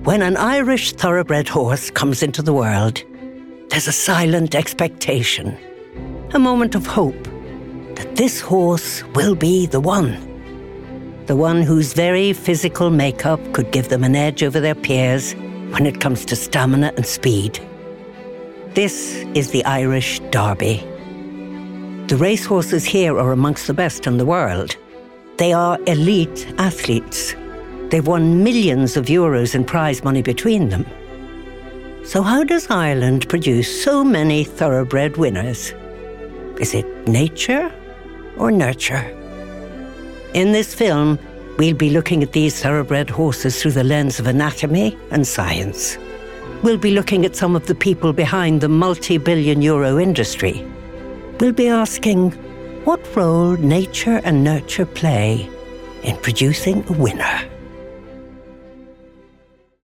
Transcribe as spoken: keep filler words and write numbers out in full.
When an Irish thoroughbred horse comes into the world, there's a silent expectation, a moment of hope that this horse will be the one. The one whose very physical makeup could give them an edge over their peers when it comes to stamina and speed. This is the Irish Derby. The racehorses here are amongst the best in the world. They are elite athletes. They've won millions of euros in prize money between them. So how does Ireland produce so many thoroughbred winners? Is it nature or nurture? In this film, we'll be looking at these thoroughbred horses through the lens of anatomy and science. We'll be looking at some of the people behind the multi-billion euro industry. We'll be asking what role nature and nurture play in producing a winner.